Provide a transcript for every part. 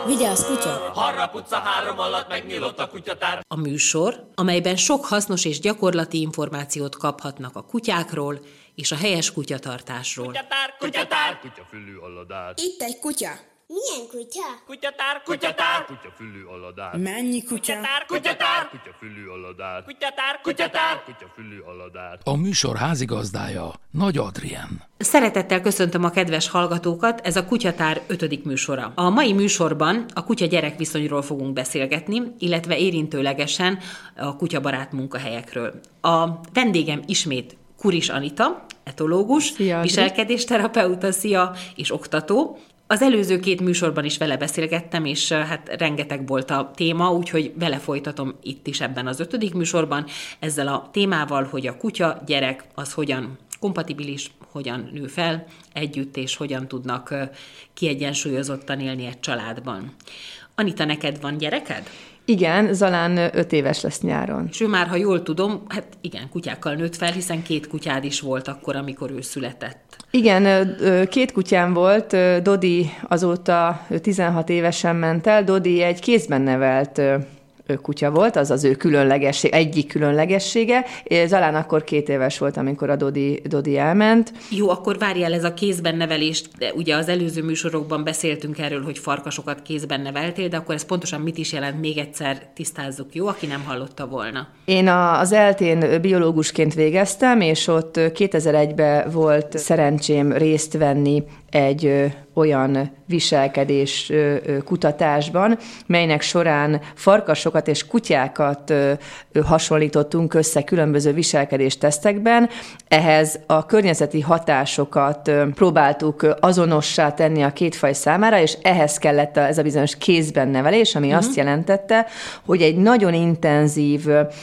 Vigyázz, kutya! Harrap utca 3 alatt megnyílott a kutyatár. A műsor, amelyben sok hasznos és gyakorlati információt kaphatnak a kutyákról és a helyes kutyatartásról. Kutyatár, kutyatár, kutyafülű aladár. Itt egy kutya! Milyen kutya? Kutyatár, kutyatár, kutyafülű aladár. Mennyi kutya? Kutyatár, kutyatár, kutyafülű aladár. Kutyatár, kutyatár, kutyafülű aladár. A műsor házigazdája Nagy Adrien. Szeretettel köszöntöm a kedves hallgatókat, ez a Kutyatár 5. műsora. A mai műsorban a kutya-gyerek viszonyról fogunk beszélgetni, illetve érintőlegesen a kutyabarát munkahelyekről. A vendégem ismét Kuris Anita, etológus, Szia, viselkedésterapeuta, szia, és oktató. Az előző 2 műsorban is vele beszélgettem, és hát rengeteg volt a téma, úgyhogy vele folytatom itt is ebben az 5. műsorban ezzel a témával, hogy a kutya, gyerek az hogyan kompatibilis, hogyan nő fel együtt, és hogyan tudnak kiegyensúlyozottan élni egy családban. Anita, neked van gyereked? Igen, Zalán 5 éves lesz nyáron. És ő már, ha jól tudom, hát igen, kutyákkal nőtt fel, hiszen 2 kutyád is volt akkor, amikor ő született. Igen, 2 kutyám volt, Dodi azóta 16 évesen ment el, Dodi egy kézben nevelt kutya volt, az az ő egyik különlegessége. Zalán akkor 2 éves volt, amikor a Dodi elment. Jó, akkor várjál, ez a kézben nevelést, de ugye az előző műsorokban beszéltünk erről, hogy farkasokat kézben neveltél, de akkor ez pontosan mit is jelent? Még egyszer tisztázzuk, jó, aki nem hallotta volna. Én az ELTE-n biológusként végeztem, és ott 2001-ben volt szerencsém részt venni egy olyan viselkedés kutatásban, melynek során farkasokat és kutyákat hasonlítottunk össze különböző viselkedés tesztekben. Ehhez a környezeti hatásokat próbáltuk azonossá tenni a 2 faj számára, és ehhez kellett ez a bizonyos kézben nevelés, ami azt jelentette, hogy egy nagyon intenzív,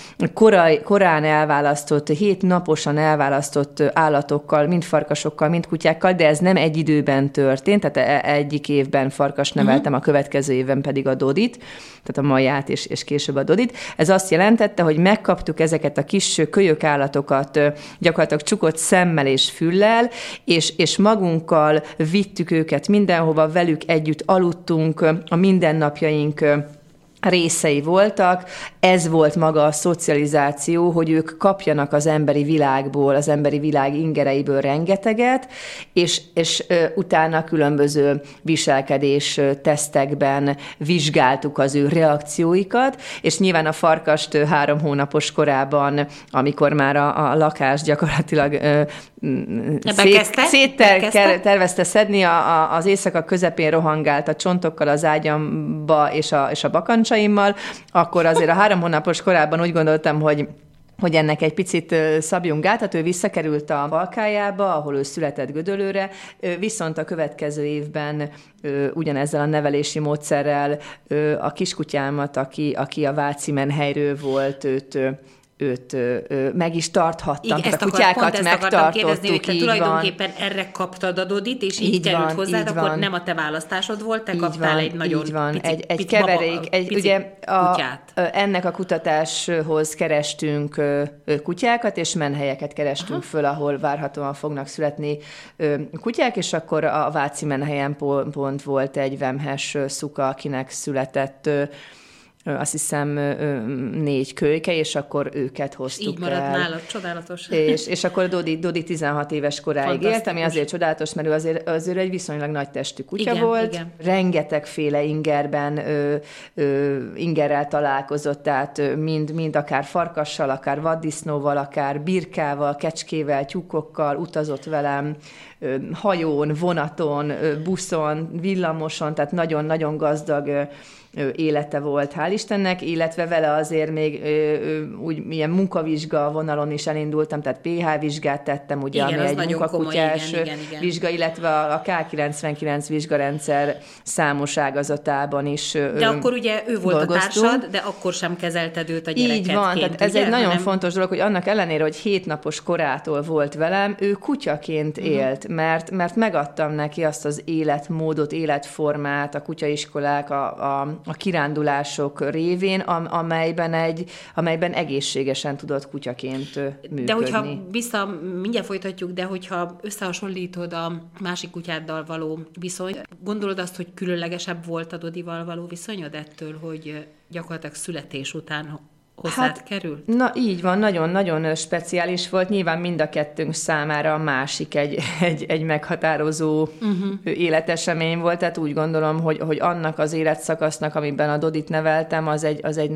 korán elválasztott, 7 naposan elválasztott állatokkal, mind farkasokkal, mind kutyákkal, de ez nem egy időben történt, tehát egyik évben farkas neveltem, a következő évben pedig a Dodit, tehát a Maját és később a Dodit. Ez azt jelentette, hogy megkaptuk ezeket a kis kölyök állatokat gyakorlatilag csukott szemmel és füllel, és magunkkal vittük őket mindenhova, velük együtt aludtunk, a mindennapjaink részei voltak. Ez volt maga a szocializáció, hogy ők kapjanak az emberi világból, az emberi világ ingereiből rengeteget, és utána különböző viselkedés tesztekben vizsgáltuk az ő reakcióikat, és nyilván a farkast 3 hónapos korában, amikor már a lakás gyakorlatilag tervezte szedni, az éjszaka közepén rohangált a csontokkal az ágyamba és a bakancsaimmal, akkor azért a 3 hónapos korában úgy gondoltam, hogy ennek egy picit szabjunk gátat, ő visszakerült a Balkájába, ahol ő született Gödöllőre, viszont a következő évben ugyanezzel a nevelési módszerrel a kiskutyámat, aki a Váci menhelyről volt, őt meg is tarthattam. Igen, a kutyákat megtartottuk, hogy te tulajdonképpen erre kaptad a Dodit, és így került hozzád, akkor nem a te választásod volt, te kaptál egy nagyon egy keverék, ugye ennek a kutatáshoz kerestünk kutyákat, és menhelyeket kerestünk föl, ahol várhatóan fognak születni kutyák, és akkor a Váci menhelyen pont volt egy vemhes szuka, akinek született azt hiszem 4 kölyke, és akkor őket hoztuk el. Így maradt nálad, csodálatos. És akkor Dodi 16 éves koráig élt, ami azért csodálatos, mert ő azért egy viszonylag nagy testű kutya volt. Igen. Rengetegféle ingerben ingerrel találkozott, tehát mind akár farkassal, akár vaddisznóval, akár birkával, kecskével, tyúkokkal utazott velem, hajón, vonaton, buszon, villamoson, tehát nagyon-nagyon gazdag élete volt, hál' Istennek, illetve vele azért még úgy ilyen munkavizsga vonalon is elindultam, tehát PH vizsgát tettem, ugye, igen, ami egy munkakutyás vizsga, illetve a K99 vizsgarendszer számos ágazatában is de akkor ugye ő volt dolgoztunk. A társad, de akkor sem kezelted őt a gyereketként. Így van, tehát ez egy nagyon fontos dolog, hogy annak ellenére, hogy 7 napos korától volt velem, ő kutyaként élt mert megadtam neki azt az életmódot, életformát, a kutyaiskolák, a kirándulások révén, amelyben egészségesen tudott kutyaként működni. De hogyha mindjárt folytatjuk, de hogyha összehasonlítod a másik kutyáddal való viszonyt, gondolod azt, hogy különlegesebb volt a Dodival való viszonyod ettől, hogy gyakorlatilag születés után hozzád került? Na így van, nagyon-nagyon speciális volt. Nyilván mind a kettőnk számára a másik egy meghatározó életesemény volt, tehát úgy gondolom, hogy annak az életszakasznak, amiben a Dodit neveltem, az egy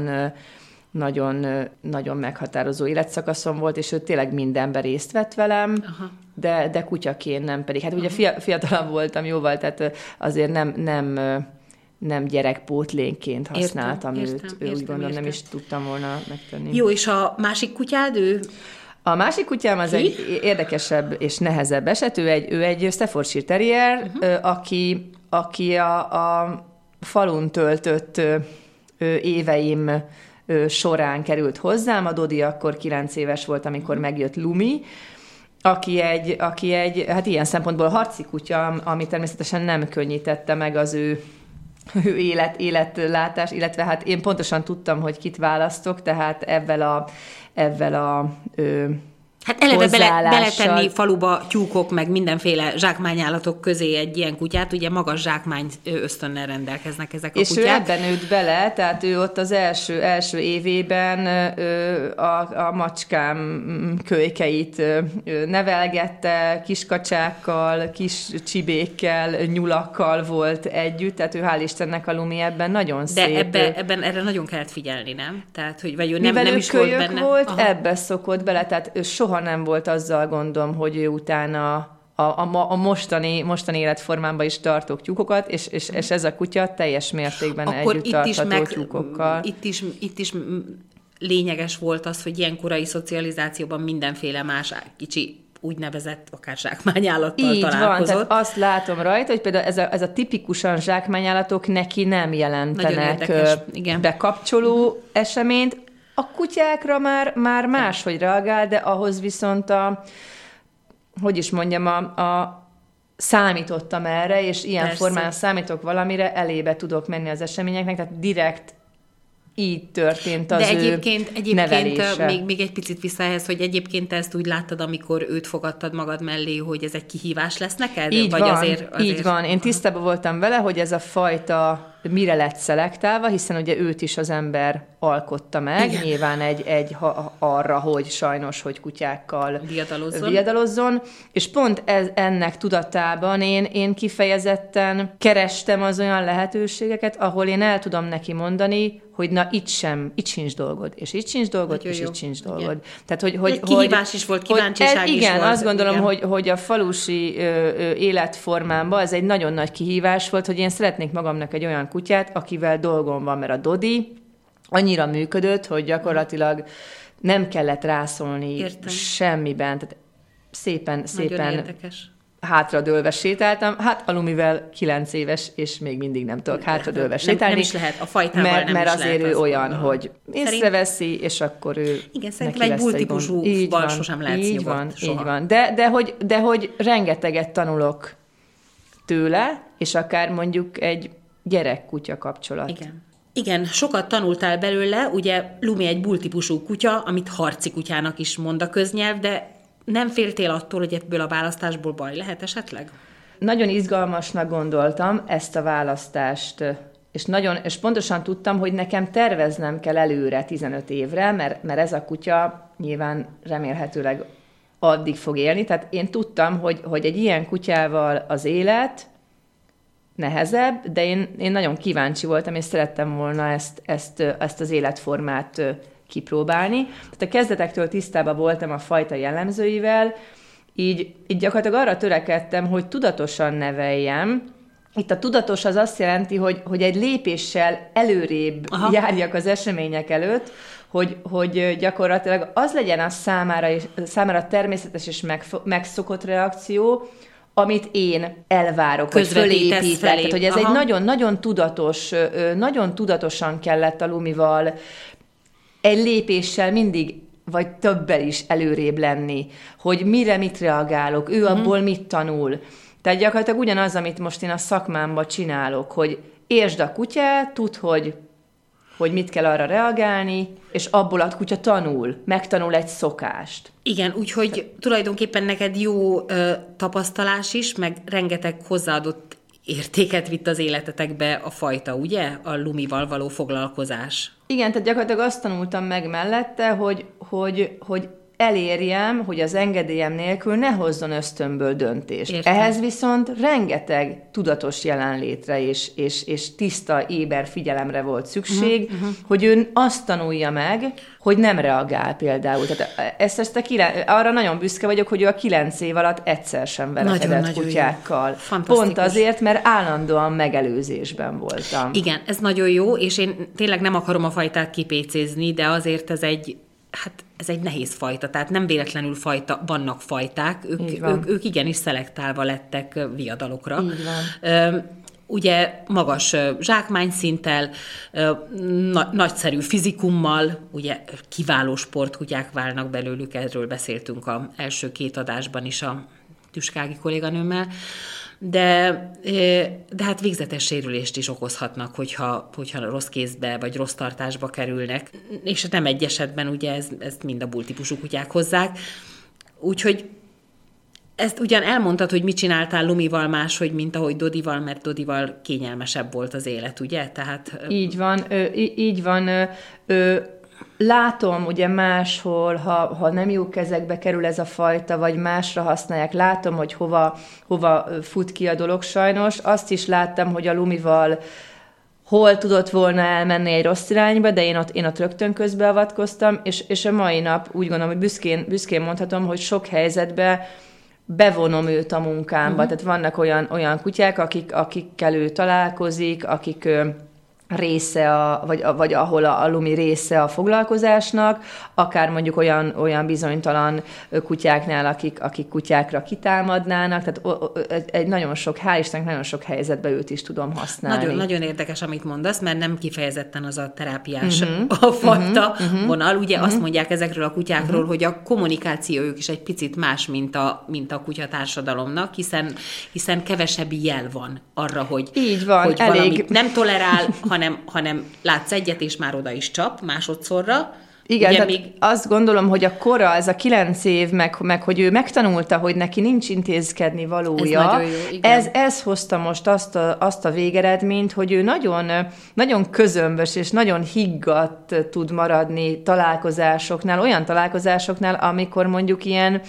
nagyon meghatározó életszakaszom volt, és ő tényleg mindenben részt vett velem, de kutyaként nem pedig. Hát ugye fiatalabb voltam jóval, tehát azért nem gyerekpótlénként használtam őt. Úgy gondolom, nem is tudtam volna megtenni. Jó, és a másik kutyád, ő? A másik kutyám az egy érdekesebb és nehezebb eset. Ő egy Staffordshire Terrier, aki a falun töltött éveim során került hozzám. A Dodi akkor 9 éves volt, amikor megjött Lumi, aki egy hát ilyen szempontból harci kutya, ami természetesen nem könnyítette meg az ő életlátás, illetve hát én pontosan tudtam, hogy kit választok, tehát ebben a hát eleve beletenni faluba tyúkok, meg mindenféle zsákmányállatok közé egy ilyen kutyát, ugye magas zsákmány ösztönnel rendelkeznek ezek a kutyák. És ő ebben nőtt bele, tehát ő ott az első évében a macskám kölykeit nevelgette, kiskacsákkal, kis csibékkel, nyulakkal volt együtt, tehát ő hál' Istennek a Lumi ebben nagyon szép. De ebben erre nagyon kellett figyelni, nem? Tehát, hogy vagy ő nem is volt benne. Volt, ebbe szokott bele, tehát ő soha nem volt azzal gondom, hogy ő utána a mostani életformámban is tartok tyúkokat, és ez a kutya teljes mértékben együtt tartható tyúkokkal. Itt is lényeges volt az, hogy ilyen korai szocializációban mindenféle más kicsi úgynevezett akár zsákmányállattal találkozott. Van, tehát azt látom rajta, hogy például ez a tipikusan zsákmányállatok neki nem jelentenek bekapcsoló eseményt. A kutyákra már máshogy reagál, de ahhoz viszont számítottam erre, és ilyen formán számítok valamire, elébe tudok menni az eseményeknek, tehát direkt így történt az egyébként nevelése. Még egy picit vissza ehhez, hogy egyébként te ezt úgy láttad, amikor őt fogadtad magad mellé, hogy ez egy kihívás lesz neked? Így vagy van, azért... így van. Én tisztában voltam vele, hogy ez a fajta mire lett szelektálva, hiszen ugye őt is az ember alkotta meg, igen. Nyilván arra, hogy sajnos, hogy kutyákkal viadalozzon. És pont ennek tudatában én kifejezetten kerestem az olyan lehetőségeket, ahol én el tudom neki mondani, hogy na itt sincs dolgod, és itt sincs dolgod, és itt sincs dolgod. Tehát, hogy kihívás is volt, kíváncsiság is volt. Igen, azt gondolom, hogy a falusi életformámban ez egy nagyon nagy kihívás volt, hogy én szeretnék magamnak egy olyan kutyát, akivel dolgom van, mert a Dodi annyira működött, hogy gyakorlatilag nem kellett rászólni semmiben. Tehát szépen hátradőlve sétáltam. Hát a Lumivel 9 éves, és még mindig nem tudok hátradőlve sétálni. Nem is lehet, a fajtával nem is lehet. Mert azért ő olyan, hogy észreveszi, és akkor ő igen, szerintem egy bull-típusúval sosem lehetsz nyugodt. Így van. De hogy rengeteget tanulok tőle, és akár mondjuk egy gyerek-kutya kapcsolat. Igen, sokat tanultál belőle, ugye Lumi egy bull-típusú kutya, amit harci kutyának is mond a köznyelv, de nem féltél attól, hogy ebből a választásból baj lehet esetleg? Nagyon izgalmasnak gondoltam ezt a választást, és pontosan tudtam, hogy nekem terveznem kell előre 15 évre, mert ez a kutya nyilván remélhetőleg addig fog élni. Tehát én tudtam, hogy egy ilyen kutyával az élet nehezebb, de én nagyon kíváncsi voltam, és szerettem volna ezt az életformát kipróbálni. Tehát a kezdetektől tisztában voltam a fajta jellemzőivel, így gyakorlatilag arra törekedtem, hogy tudatosan neveljem. Itt a tudatos az azt jelenti, hogy egy lépéssel előrébb járjak az események előtt, hogy gyakorlatilag az legyen a számára természetes és megszokott reakció, amit én elvárok, hogy fölépítek. Tehát, hogy ez egy nagyon tudatosan kellett a Lumival egy lépéssel mindig vagy többel is előrébb lenni, hogy mire mit reagálok, ő abból mit tanul. Tehát gyakorlatilag ugyanaz, amit most én a szakmámban csinálok, hogy értsd a kutyát, tudd, hogy mit kell arra reagálni, és abból a kutya megtanul egy szokást. Igen, úgyhogy tulajdonképpen neked jó tapasztalás is, meg rengeteg hozzáadott értéket vitt az életetekbe a fajta, ugye? A lumival való foglalkozás. Igen, tehát gyakorlatilag azt tanultam meg mellette, hogy elérjem, hogy az engedélyem nélkül ne hozzon ösztönből döntést. Értem. Ehhez viszont rengeteg tudatos jelenlétre és tiszta, éber figyelemre volt szükség, hogy ő azt tanulja meg, hogy nem reagál például. Tehát arra nagyon büszke vagyok, hogy ő a 9 év alatt egyszer sem verekedett kutyákkal. Pont azért, mert állandóan megelőzésben voltam. Igen, ez nagyon jó, és én tényleg nem akarom a fajtát kipécézni, de azért ez egy nehéz fajta, tehát nem véletlenül vannak fajták, ők igenis szelektálva lettek viadalokra. Így van. Ugye magas zsákmányszinttel, nagyszerű fizikummal, ugye kiváló sportkutyák válnak belőlük, erről beszéltünk az első 2 adásban is a Tüskági kolléganőmmel, de hát végzetes sérülést is okozhatnak, hogyha rossz kézbe vagy rossz tartásba kerülnek, és nem egy esetben ugye ezt mind a bull-típusú kutyák hozzák. Úgyhogy ezt ugyan elmondtad, hogy mit csináltál Lumival máshogy, mint ahogy Dodival, mert Dodival kényelmesebb volt az élet, ugye? Tehát... Így van. Látom ugye máshol, ha nem jó kezekbe kerül ez a fajta, vagy másra használják, látom, hogy hova fut ki a dolog sajnos. Azt is láttam, hogy a Lumival hol tudott volna elmenni egy rossz irányba, de én ott rögtön közbeavatkoztam, és a mai nap úgy gondolom, hogy büszkén mondhatom, hogy sok helyzetben bevonom őt a munkámba. Tehát vannak olyan kutyák, akikkel ő találkozik, akik része, vagy ahol a Lumi része a foglalkozásnak, akár mondjuk olyan bizonytalan kutyáknál, akik kutyákra kitámadnának, tehát egy nagyon sok, hál' Istennek nagyon sok helyzetben őt is tudom használni. Nagyon, nagyon érdekes, amit mondasz, mert nem kifejezetten az a terápiás a fajta vonal. Ugye azt mondják ezekről a kutyákról, hogy a kommunikációjuk is egy picit más, mint a kutyatársadalomnak, hiszen kevesebb jel van arra, hogy, így van, hogy elég... valamit nem tolerál, hanem látsz egyet, és már oda is csap másodszorra. Igen, tehát azt gondolom, hogy a kora, ez a 9 év, meg hogy ő megtanulta, hogy neki nincs intézkedni valója. Ez nagyon jó, igen. Ez hozta most azt a végeredményt, hogy ő nagyon, nagyon közömbös és nagyon higgadt tud maradni találkozásoknál, olyan találkozásoknál, amikor mondjuk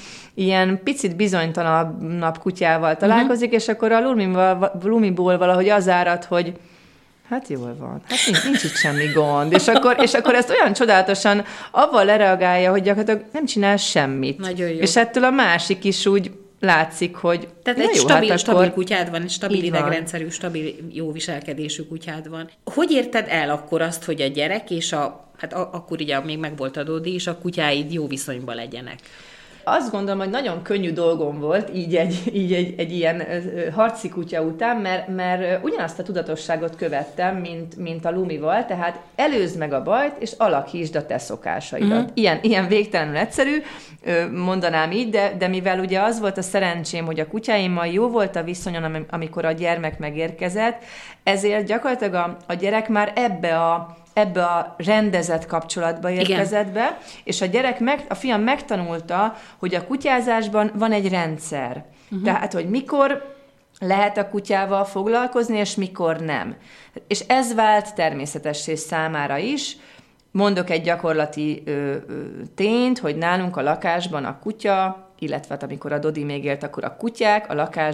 ilyen picit bizonytalanabb kutyával találkozik, és akkor a Lumiból valahogy az árad, hogy hát jól van, hát nincs itt semmi gond. És akkor ezt olyan csodálatosan avval lereagálja, hogy gyakorlatilag nem csinál semmit. Nagyon jó. És ettől a másik is úgy látszik, hogy tehát egy stabil kutyád van, egy stabil idegrendszerű, stabil jó viselkedésű kutyád van. Hogy érted el akkor azt, hogy a gyerek és hát akkor ugye még megvolt a Dodi, és a kutyáid jó viszonyban legyenek? Azt gondolom, hogy nagyon könnyű dolgom volt így egy ilyen harci kutya után, mert ugyanazt a tudatosságot követtem, mint a Lumival, tehát előzd meg a bajt, és alakítsd a te szokásaidat. Ilyen végtelenül egyszerű, mondanám így, de mivel ugye az volt a szerencsém, hogy a kutyáimmal jó volt a viszonyon, amikor a gyermek megérkezett, ezért gyakorlatilag a gyerek már ebbe a rendezett kapcsolatba érkezett be, és a fiam megtanulta, hogy a kutyázásban van egy rendszer. Tehát, hogy mikor lehet a kutyával foglalkozni, és mikor nem. És ez vált természetessé számára is. Mondok egy gyakorlati tényt, hogy nálunk a lakásban a kutya, illetve amikor a Dodi még élt, akkor a kutyák a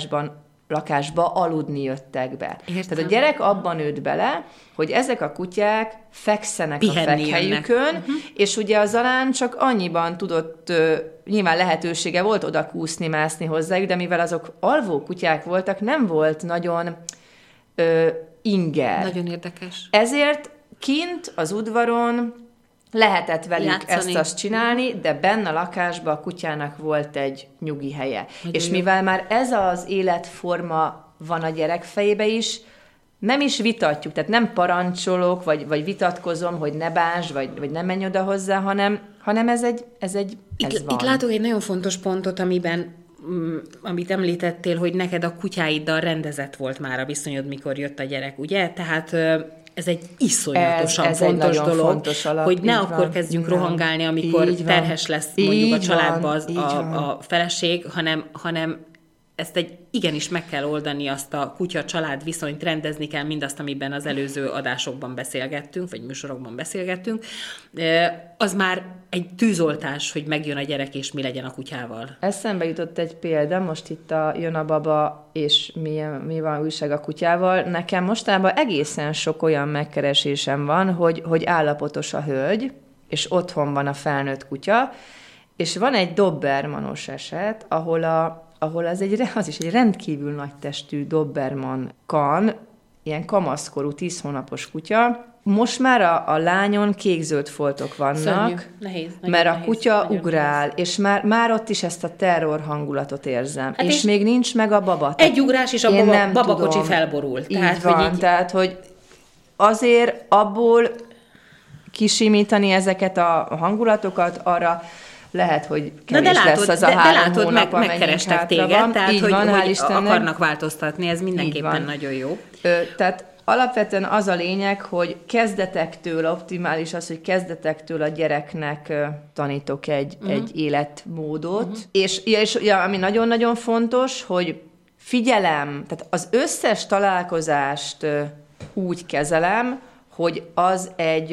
lakásba aludni jöttek be. Értem. Tehát a gyerek abban nőtt bele, hogy ezek a kutyák fekszenek pihenni a fekhelyükön, és ugye a Zalán csak annyiban tudott, nyilván lehetősége volt oda kúszni, mászni hozzájuk, de mivel azok alvó kutyák voltak, nem volt nagyon inger. Nagyon érdekes. Ezért kint az udvaron lehetett velük ezt-azt csinálni, de benne a lakásban a kutyának volt egy nyugi helye. Nagyon és jó. Mivel már ez az életforma van a gyerek fejébe is, nem is vitatjuk, tehát nem parancsolok, vagy vitatkozom, hogy ne bántsd, vagy ne menj oda hozzá, hanem ez van. Itt látok egy nagyon fontos pontot, amit említettél, hogy neked a kutyáiddal rendezett volt már a viszonyod, mikor jött a gyerek, ugye? Tehát ez egy iszonyatosan ez fontos egy dolog, fontos alap, hogy ne így akkor van, kezdjünk igen. rohangálni, amikor Így van. terhes lesz mondjuk Így a családba van, a feleség, hanem ezt igenis meg kell oldani, azt a kutya-család viszonyt rendezni kell, mindazt, amiben az előző adásokban beszélgettünk, vagy műsorokban beszélgettünk. Az már egy tűzoltás, hogy megjön a gyerek, és mi legyen a kutyával. Eszembe jutott egy példa, most itt jön a baba, és mi van újság a kutyával. Nekem mostanában egészen sok olyan megkeresésem van, hogy állapotos a hölgy, és otthon van a felnőtt kutya, és van egy dobermanos eset, ahol az is egy rendkívül nagy testű doberman kan, ilyen kamaszkorú 10 hónapos kutya. Most már a lányon kék-zöld foltok vannak, Szörnyű, nehéz, mert a nehéz, kutya ugrál, és már ott is ezt a terror hangulatot érzem. Hát és még nincs meg a baba. Egy ugrás, és a babakocsi felborul. Így van, tehát hogy azért abból kisimítani ezeket a hangulatokat, arra lehet, hogy kevés lesz az a 3 hónap, megkerestek téged, van. tehát így hogy, van, hogy akarnak változtatni, ez mindenképpen nagyon jó. Tehát alapvetően az a lényeg, hogy kezdetektől, optimális az, hogy kezdetektől a gyereknek tanítok egy életmódot, és ami nagyon-nagyon fontos, hogy figyelem, tehát az összes találkozást úgy kezelem, hogy az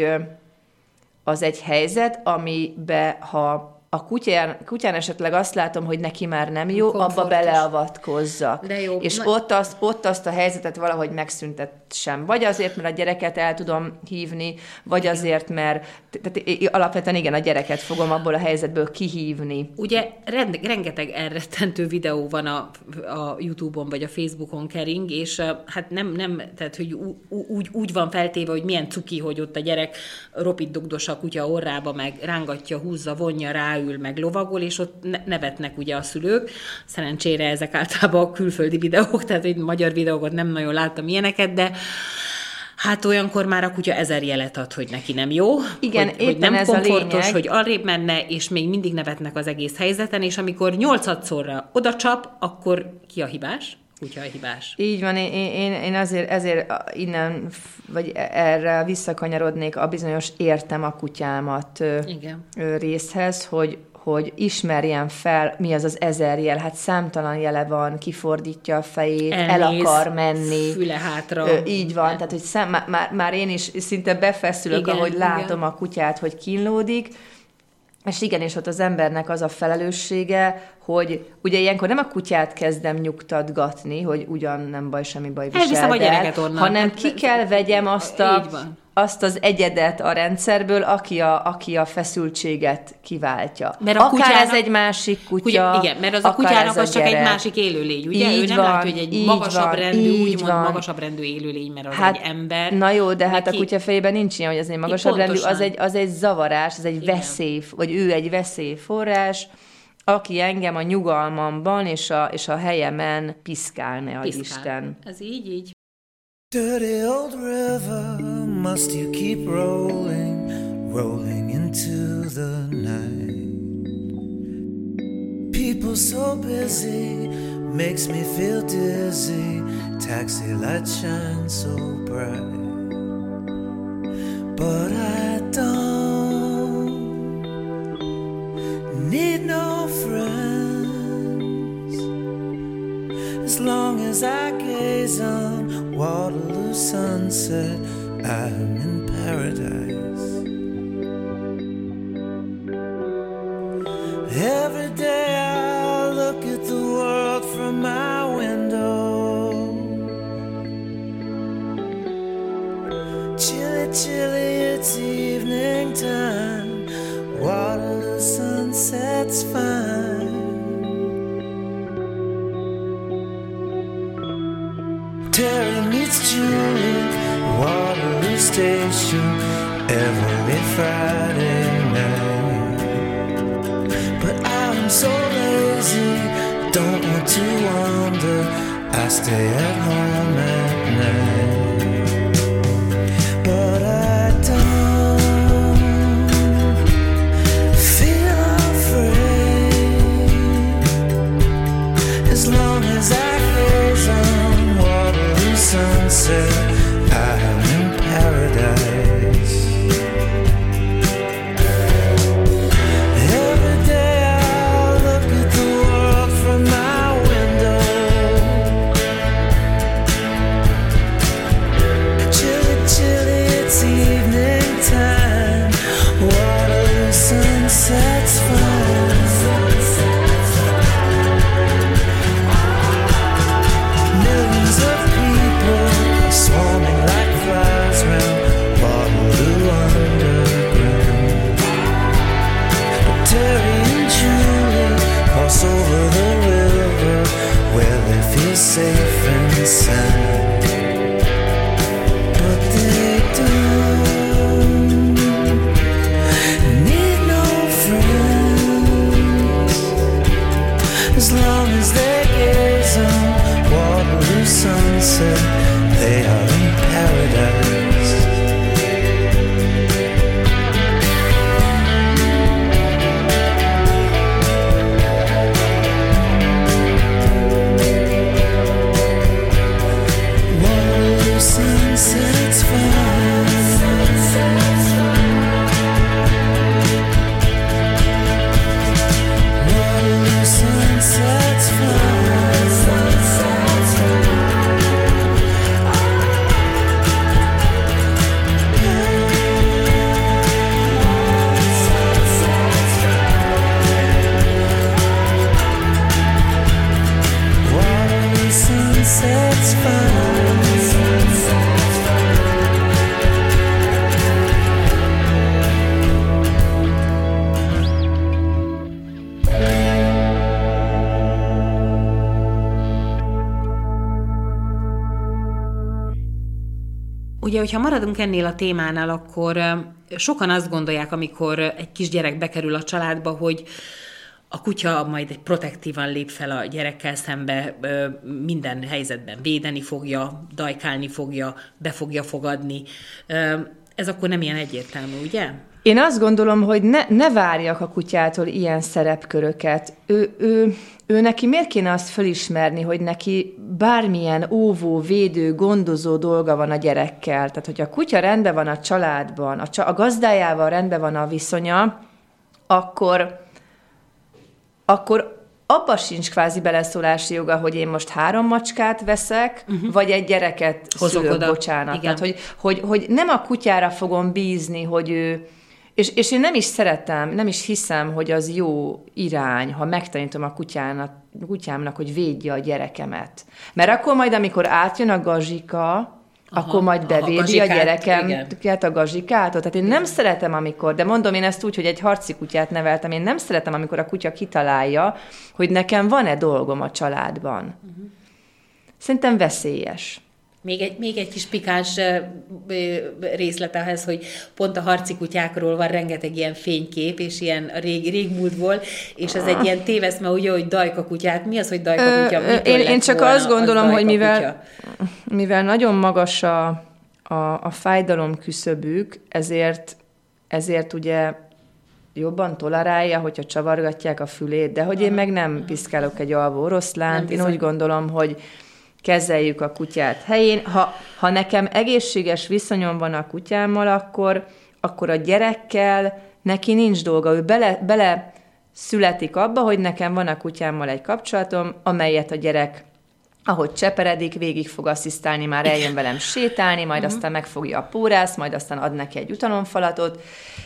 egy helyzet, amiben ha a kutyán esetleg azt látom, hogy neki már nem jó, abba beleavatkozzak. De jó. És ott azt a helyzetet valahogy megszüntessem. Vagy azért, mert a gyereket el tudom hívni, vagy azért, mert alapvetően igen, a gyereket fogom abból a helyzetből kihívni. Ugye rengeteg elrettentő videó van a YouTube-on, vagy a Facebookon kering, és hát nem tehát, hogy úgy van feltéve, hogy milyen cuki, hogy ott a gyerek ropit dugdos a kutya orrába, meg rángatja, húzza, vonja, ráül, meg lovagol, és ott nevetnek ugye a szülők. Szerencsére ezek általában a külföldi videók, tehát hogy magyar videókat nem nagyon láttam ilyeneket, de hát olyankor már a kutya 1000 jelet ad, hogy neki nem jó, igen, hogy nem ez komfortos, hogy arrébb menne, és még mindig nevetnek az egész helyzeten, és amikor 8-szorra oda csap, akkor ki a hibás? Kutya a hibás. Így van, én ezért innen, vagy erre visszakanyarodnék a bizonyos értem a kutyámat részhez, hogy ismerjen fel, mi az 1000 jel, hát számtalan jele van, kifordítja a fejét, el akar menni. Füle hátra. Így van, tehát hogy már én is szinte befeszülök, ahogy látom a kutyát, hogy kínlódik, és igen, és ott az embernek az a felelőssége, hogy ugye ilyenkor nem a kutyát kezdem nyugtatgatni, hogy ugyan nem baj, semmi baj viseld el, hanem ki kell vegyem azt az egyedet a rendszerből, aki a feszültséget kiváltja. Mert akár ez egy másik kutya, igen, mert az a kutyának az csak egy másik élőlény, ugye? Ő nem látja, hogy egy magasabb rendű, úgymond magasabb rendű élőlény, mert az egy ember. Na jó, de hát a kutya fejében nincs ilyen, hogy az egy magasabb rendű, az egy zavarás, az egy veszély, vagy ő egy veszélyforrás, aki engem a nyugalmamban és a helyemen piszkál, ne adj Isten. Ez így. Dirty old river, must you keep rolling, rolling into the night? People so busy, makes me feel dizzy, taxi lights shine so bright, but I don't need no friends, as long as I gaze on Waterloo sunset, I'm in paradise. Every day I look at the world from my window. Chilly, chilly, it's evening time. Waterloo sunset's fine. Terry meets Julie, Waterloo Station, every Friday night. But I'm so lazy, don't want to wander, I stay at home at night. they are in paradise. Waterloo sunsets fall. Waterloo sunsets fall. Waterloo sunsets fall. Ugye, hogyha maradunk ennél a témánál, akkor sokan azt gondolják, amikor egy kisgyerek bekerül a családba, hogy a kutya majd egy protektívan lép fel a gyerekkel szembe, minden helyzetben védeni fogja, dajkálni fogja, be fogja fogadni. Ez akkor nem ilyen egyértelmű, ugye? Én azt gondolom, hogy ne várjak a kutyától ilyen szerepköröket. Ő neki miért kéne azt fölismerni, hogy neki bármilyen óvó, védő, gondozó dolga van a gyerekkel. Tehát, hogy a kutya rendben van a családban, a gazdájával rendben van a viszonya, akkor abba sincs kvázi beleszólási joga, hogy én most 3 macskát veszek, vagy egy gyereket szülök, bocsánat. Igen. Tehát, hogy nem a kutyára fogom bízni, hogy ő... És én nem is szeretem, nem is hiszem, hogy az jó irány, ha megtanítom a kutyámnak, hogy védje a gyerekemet. Mert akkor majd, amikor átjön a gazsika, akkor majd bevédi a gyerekemet a gazsikától. Tehát én nem szeretem, amikor, de mondom én ezt úgy, hogy egy harci kutyát neveltem, én nem szeretem, amikor a kutya kitalálja, hogy nekem van-e dolgom a családban. Szerintem veszélyes. Még egy kis pikáns részlet ehhez, hogy pont a harci kutyákról van rengeteg ilyen fénykép, és ilyen a régmúltból, és ez egy ilyen téveszme, ugye, hogy dajka kutyák. Mi az, hogy dajka kutya? Én csak azt gondolom, hogy mivel nagyon magas a fájdalom küszöbük, ezért ugye jobban tolerálja, hogyha csavargatják a fülét, de hogy én meg nem piszkálok egy alvó oroszlánt. Én úgy gondolom, hogy kezeljük a kutyát helyén. Ha nekem egészséges viszonyom van a kutyámmal, akkor a gyerekkel neki nincs dolga. Ő bele születik abba, hogy nekem van a kutyámmal egy kapcsolatom, amelyet a gyerek, ahogy cseperedik, végig fog asszisztálni, már eljön velem sétálni, majd aztán megfogja a pórász, majd aztán ad neki egy utalomfalatot,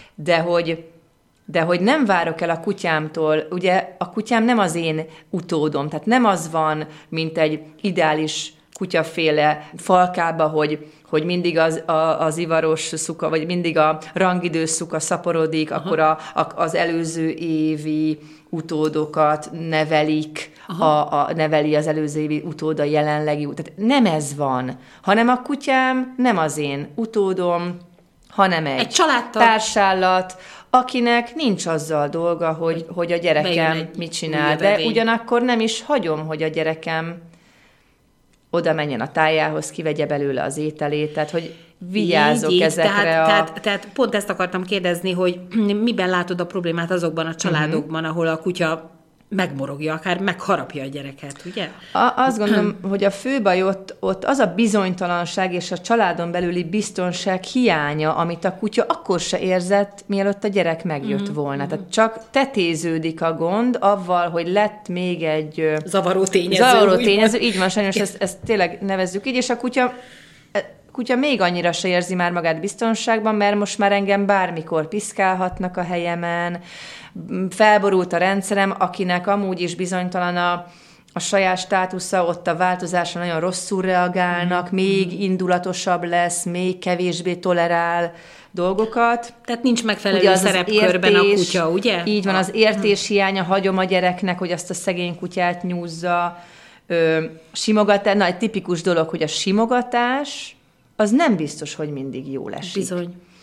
de hogy nem várok el a kutyámtól, ugye a kutyám nem az én utódom, tehát nem az van, mint egy ideális kutyaféle falkába, hogy mindig az ivaros szuka, vagy mindig a rangidős szuka szaporodik, akkor az előző évi utódokat nevelik, neveli az előző évi utóda jelenlegi, tehát nem ez van, hanem a kutyám nem az én utódom, hanem egy társállat, akinek nincs azzal dolga, hogy a gyerekem mit csinál, de ugyanakkor nem is hagyom, hogy a gyerekem oda menjen a tájához, kivegye belőle az ételét, tehát hogy vigyázok ezekre Tehát pont ezt akartam kérdezni, hogy miben látod a problémát azokban a családokban, ahol a kutya megmorogja, akár megharapja a gyereket, ugye? Azt gondolom, hogy a fő baj ott az a bizonytalanság és a családon belüli biztonság hiánya, amit a kutya akkor se érzett, mielőtt a gyerek megjött volna. Tehát csak tetéződik a gond avval, hogy lett még egy zavaró tényező. Így van, sajnos ezt tényleg nevezzük így, és a kutya még annyira se érzi már magát biztonságban, mert most már engem bármikor piszkálhatnak a helyemen, felborult a rendszerem, akinek amúgy is bizonytalan a saját státusza, ott a változásra nagyon rosszul reagálnak, még indulatosabb lesz, még kevésbé tolerál dolgokat. Tehát nincs megfelelő szerepkörben a kutya, ugye? Így van, az értés hiánya, hagyom a gyereknek, hogy azt a szegény kutyát nyúzza. Simogatás, egy tipikus dolog, hogy a simogatás az nem biztos, hogy mindig jól esik. Bizony.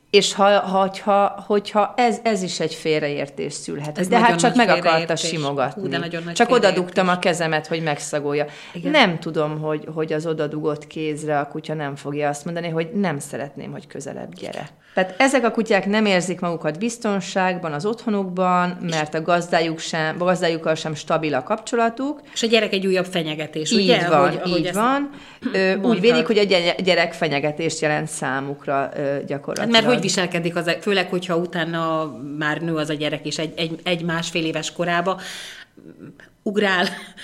És hogyha ez is egy félreértés szülhet. Ez de hát csak meg akarta félreértés. simogatni. De nagyon nagy csak oda félreértés. dugtam a kezemet, hogy megszagolja. Igen. Nem tudom, hogy az odadugott kézre a kutya nem fogja azt mondani, hogy nem szeretném, hogy közelebb gyere. Tehát ezek a kutyák nem érzik magukat biztonságban az otthonukban, mert a gazdájukkal sem stabil a kapcsolatuk. És a gyerek egy újabb fenyegetés, Így ugye? van, ahogy így ezt van. Úgy mondtad. vélik, hogy a gyerek fenyegetést jelent számukra gyakorlatilag. Mert hogy viselkedik, főleg, hogyha utána már nő az a gyerek, és egy másfél éves korába ugrál,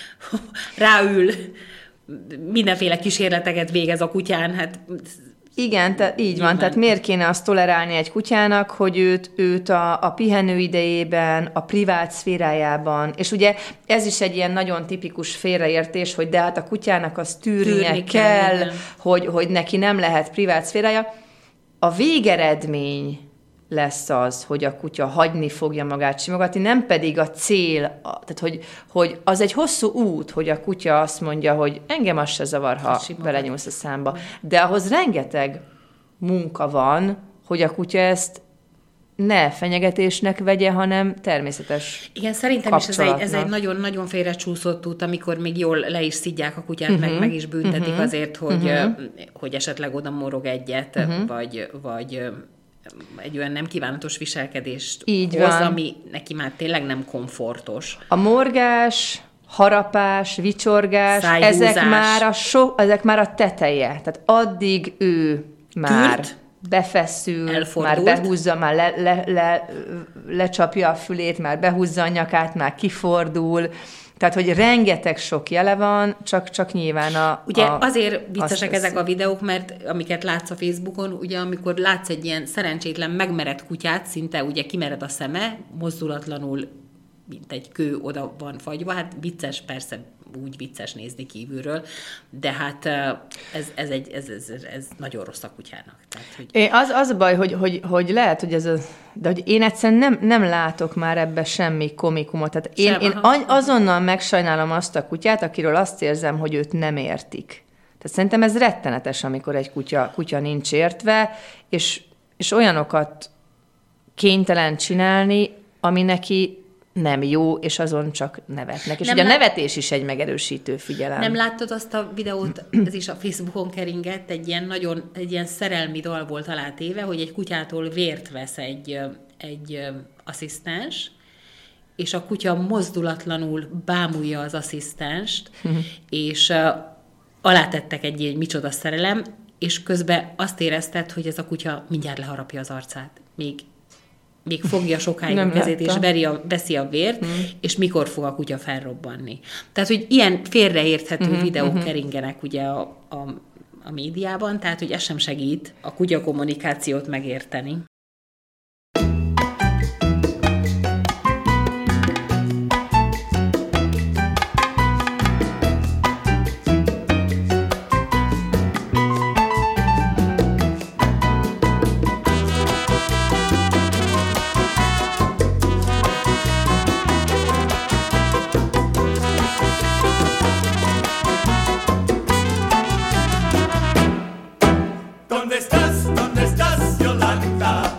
ráül, mindenféle kísérleteket végez a kutyán, hát... Igen, így van. Tehát miért kéne azt tolerálni egy kutyának, hogy őt a pihenő idejében, a privát szférájában, és ugye ez is egy ilyen nagyon tipikus félreértés, hogy de hát a kutyának azt tűrnie kell, hogy neki nem lehet privát szférája. A végeredmény lesz az, hogy a kutya hagyni fogja magát simogatni, nem pedig a cél, tehát hogy az egy hosszú út, hogy a kutya azt mondja, hogy engem az se zavar, ha belenyúlsz a számba. De ahhoz rengeteg munka van, hogy a kutya ezt ne fenyegetésnek vegye, hanem természetes. Igen, szerintem is ez egy nagyon-nagyon félrecsúszott út, amikor még jól le is szidják a kutyát, meg is büntetik azért, hogy esetleg oda morog egyet, vagy egy olyan nem kívánatos viselkedést hoz, ami neki már tényleg nem komfortos. A morgás, harapás, vicsorgás, ezek már a teteje. Tehát addig ő már befeszül, elfordult, már behúzza, már lecsapja a fülét, már behúzza a nyakát, már kifordul. Tehát, hogy rengeteg sok jele van, csak nyilván ugye azért viccesek ezek a videók, mert amiket látsz a Facebookon, ugye amikor látsz egy ilyen szerencsétlen megmeredt kutyát, szinte ugye kimered a szeme, mozdulatlanul, mint egy kő oda van fagyva, hát vicces, persze úgy vicces nézni kívülről, de hát ez nagyon rossz a kutyának. Tehát, hogy... Az a baj, hogy lehet, hogy de hogy én egyszerűen nem látok már ebbe semmi komikumot. Tehát én azonnal megsajnálom azt a kutyát, akiről azt érzem, hogy őt nem értik. Tehát szerintem ez rettenetes, amikor egy kutya nincs értve, és olyanokat kénytelen csinálni, ami neki nem jó, és azon csak nevetnek. És ugye a nevetés is egy megerősítő figyelem. Nem láttad azt a videót, ez is a Facebookon keringett, egy ilyen szerelmi dal volt alá téve, hogy egy kutyától vért vesz egy asszisztens, és a kutya mozdulatlanul bámulja az asszisztenst, és alátettek egy micsoda szerelem, és közben azt érezted, hogy ez a kutya mindjárt leharapja az arcát. Még fogja sokáig a kezét, és veszi a vért, és mikor fog a kutya felrobbanni. Tehát, hogy ilyen félreérthető videók keringenek ugye a médiában, tehát, hogy ez sem segít a kutya kommunikációt megérteni. ¿Dónde estás, Yolanda?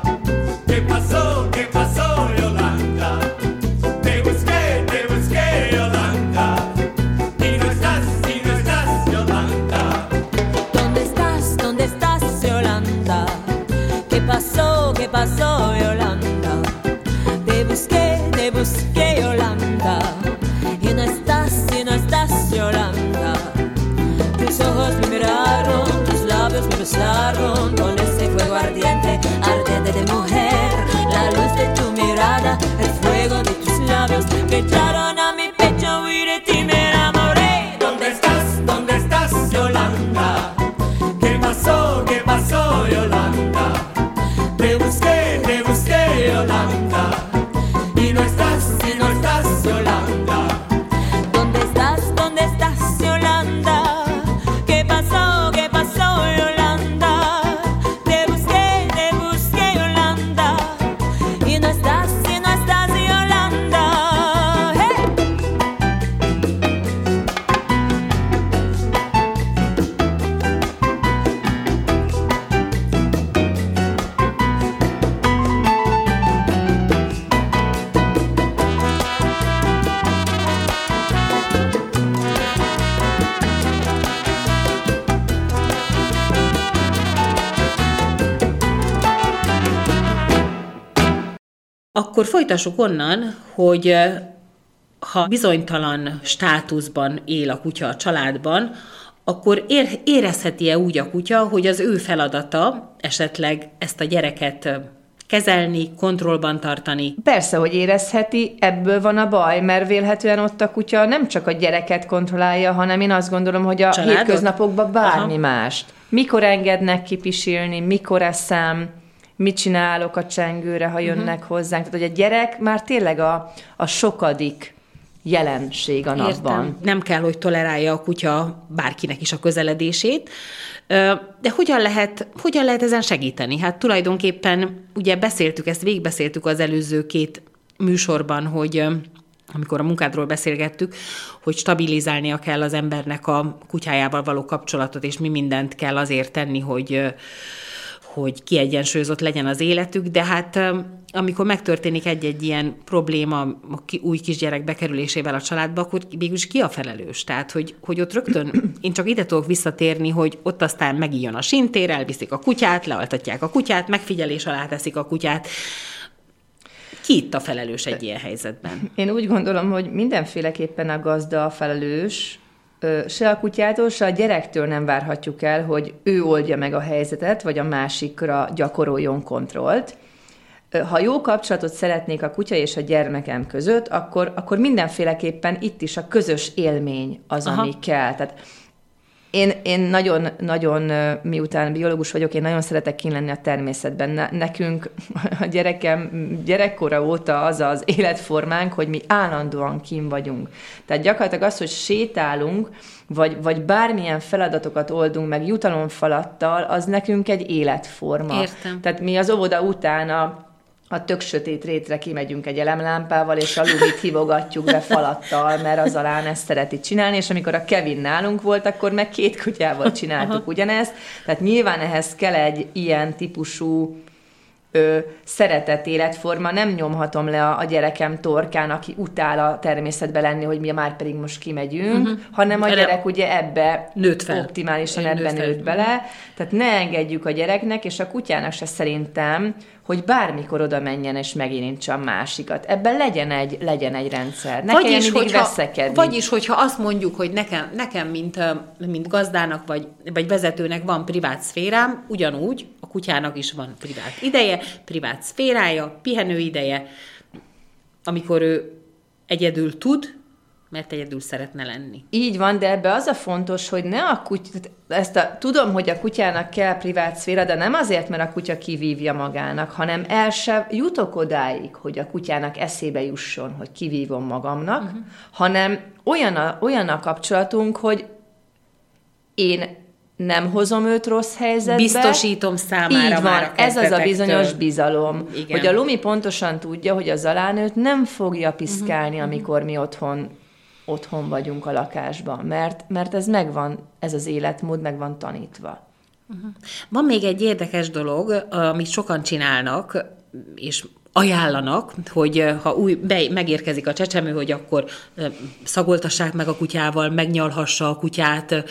Akkor folytassuk onnan, hogy ha bizonytalan státuszban él a kutya a családban, akkor érezheti-e úgy a kutya, hogy az ő feladata esetleg ezt a gyereket kezelni, kontrollban tartani? Persze, hogy érezheti, ebből van a baj, mert vélhetően ott a kutya nem csak a gyereket kontrollálja, hanem én azt gondolom, hogy a családot? Hétköznapokban bármi Aha. mást. Mikor engednek kipisilni, mikor eszem, mit csinálok a csengőre, ha jönnek hozzánk. Tehát, hogy a gyerek már tényleg a sokadik jelenség a napban. Értem. Nem kell, hogy tolerálja a kutya bárkinek is a közeledését, de hogyan lehet ezen segíteni? Hát tulajdonképpen ugye végigbeszéltük az előző 2 műsorban, hogy amikor a munkádról beszélgettük, hogy stabilizálnia kell az embernek a kutyájával való kapcsolatot, és mi mindent kell azért tenni, hogy kiegyensúlyozott legyen az életük, de hát amikor megtörténik egy-egy ilyen probléma a új kisgyerek bekerülésével a családba, akkor végülis ki a felelős? Tehát, hogy ott rögtön, én csak ide tudok visszatérni, hogy ott aztán megijjon a sintér, elviszik a kutyát, lealtatják a kutyát, megfigyelés alá teszik a kutyát. Ki itt a felelős egy ilyen helyzetben? Én úgy gondolom, hogy mindenféleképpen a gazda a felelős, se a kutyától, se a gyerektől nem várhatjuk el, hogy ő oldja meg a helyzetet, vagy a másikra gyakoroljon kontrollt. Ha jó kapcsolatot szeretnék a kutya és a gyermekem között, akkor mindenféleképpen itt is a közös élmény az, ami kell. Tehát én nagyon, miután biológus vagyok, én nagyon szeretek kint lenni a természetben. Nekünk a gyerekkora óta az az életformánk, hogy mi állandóan kint vagyunk. Tehát gyakorlatilag az, hogy sétálunk, vagy bármilyen feladatokat oldunk meg jutalomfalattal, az nekünk egy életforma. Értem. Tehát mi az óvoda után a tök sötét rétre kimegyünk egy elemlámpával, és a Lumit hívogatjuk be falattal, mert az alán ezt szereti csinálni, és amikor a Kevin nálunk volt, akkor meg 2 kutyával csináltuk ugyanezt. Tehát nyilván ehhez kell egy ilyen típusú szeretett életforma, nem nyomhatom le a gyerekem torkán, aki utál a természetbe lenni, hogy mi már pedig most kimegyünk, hanem a gyerek ugye ebbe optimálisan ebben nőtt bele. Tehát ne engedjük a gyereknek, és a kutyának se szerintem, hogy bármikor oda menjen és megérintse a másikat. Ebben legyen egy rendszer. Ne kelljen mindig veszekedni. Vagyis, hogyha azt mondjuk, hogy nekem mint gazdának vagy vezetőnek van privát szférám, ugyanúgy a kutyának is van privát ideje, privát szférája, pihenő ideje, amikor ő egyedül tud, mert egyedül szeretne lenni. Így van, de ebbe az a fontos, hogy ne a kutya, tudom, hogy a kutyának kell privát szféra, de nem azért, mert a kutya kivívja magának, hanem el sem jutok odáig, hogy a kutyának eszébe jusson, hogy kivívom magamnak, hanem olyan a kapcsolatunk, hogy én nem hozom őt rossz helyzetbe. Biztosítom számára. Így van, ez az a bizonyos bizalom, igen. Hogy a Lumi pontosan tudja, hogy a Zalán nem fogja piszkálni, amikor mi otthon vagyunk a lakásban, mert ez megvan, ez az életmód meg van tanítva. Van még egy érdekes dolog, amit sokan csinálnak, és ajánlanak, hogy ha megérkezik a csecsemő, hogy akkor szagoltassák meg a kutyával, megnyalhassa a kutyát,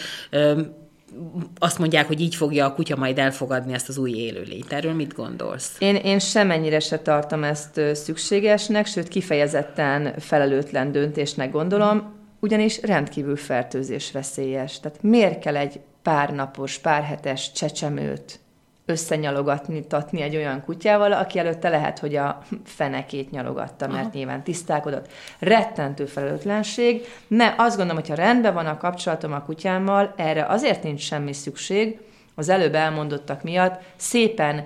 azt mondják, hogy így fogja a kutya majd elfogadni ezt az új élőlényt. Erről mit gondolsz? Én semennyire se tartom ezt szükségesnek, sőt kifejezetten felelőtlen döntésnek gondolom, ugyanis rendkívül fertőzésveszélyes. Tehát miért kell egy pár napos, pár hetes csecsemőt összenyalogatni egy olyan kutyával, aki előtte lehet, hogy a fenekét nyalogatta, mert nyilván tisztálkodott. Rettentő felelőtlenség. Azt gondolom, hogyha rendben van a kapcsolatom a kutyámmal, erre azért nincs semmi szükség, az előbb elmondottak miatt, szépen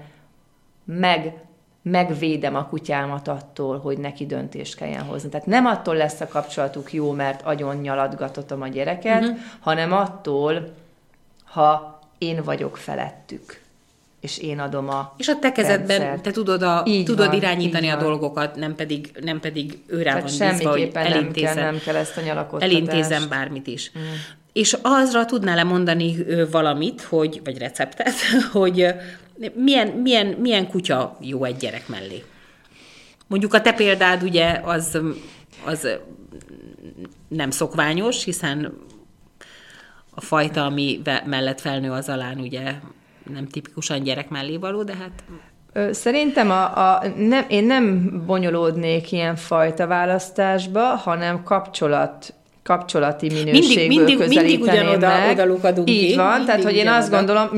megvédem a kutyámat attól, hogy neki döntést kelljen hozni. Tehát nem attól lesz a kapcsolatuk jó, mert agyon nyaladgatotom a gyereket, hanem attól, ha én vagyok felettük, és én adom a és a te kezedben rendszert. te tudod irányítani a dolgokat, nem pedig őrá van bízva, hogy nem kell ezt a nyalakottatást. elintézem bármit is. És azra tudnál-e mondani valamit, vagy receptet, hogy milyen kutya jó egy gyerek mellé? Mondjuk a te példád ugye az nem szokványos, hiszen a fajta, ami mellett felnő az alán, ugye nem tipikusan gyerek mellé való, de hát... Szerintem én nem bonyolódnék ilyen fajta választásba, hanem kapcsolati minőségből mindig ugyanoda lukadunk. Így van, tehát hogy én azt gondolom,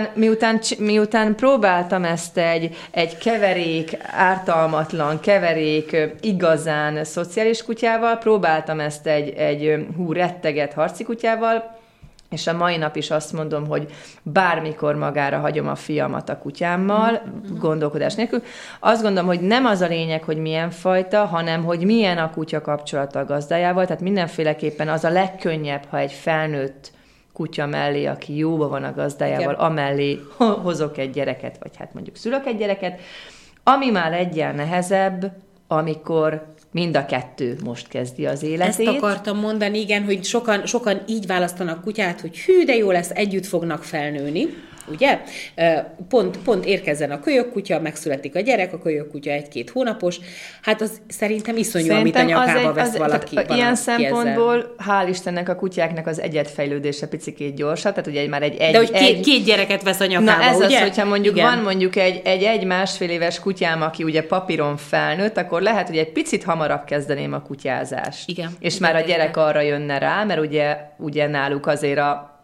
miután próbáltam ezt egy keverék, ártalmatlan keverék, igazán szociális kutyával, próbáltam ezt egy retteget harci kutyával, és a mai nap is azt mondom, hogy bármikor magára hagyom a fiamat a kutyámmal, gondolkodás nélkül. Azt gondolom, hogy nem az a lényeg, hogy milyen fajta, hanem hogy milyen a kutya kapcsolata a gazdájával, tehát mindenféleképpen az a legkönnyebb, ha egy felnőtt kutya mellé, aki jóba van a gazdájával, amellé hozok egy gyereket, vagy hát mondjuk szülök egy gyereket, ami már egyen nehezebb, amikor mind a kettő most kezdi az életét. Ezt akartam mondani, igen, hogy sokan így választanak kutyát, hogy hű, de jó lesz, együtt fognak felnőni, ugye? Pont érkezzen a kölyökkutya, megszületik a gyerek, a kölyökkutya 1-2 hónapos, hát az szerintem iszonyú, amit a nyakába vesz valaki. Ilyen szempontból, hál' Istennek a kutyáknak az egyedfejlődése picikét gyorsabb, tehát ugye már de hogy két gyereket vesz a nyakába, na ez ugye? az, hogyha mondjuk van mondjuk egy másfél éves kutyám, aki ugye papíron felnőtt, akkor lehet, hogy egy picit hamarabb kezdeném a kutyázást. Igen. És már a gyerek arra jönne rá, mert ugye náluk azért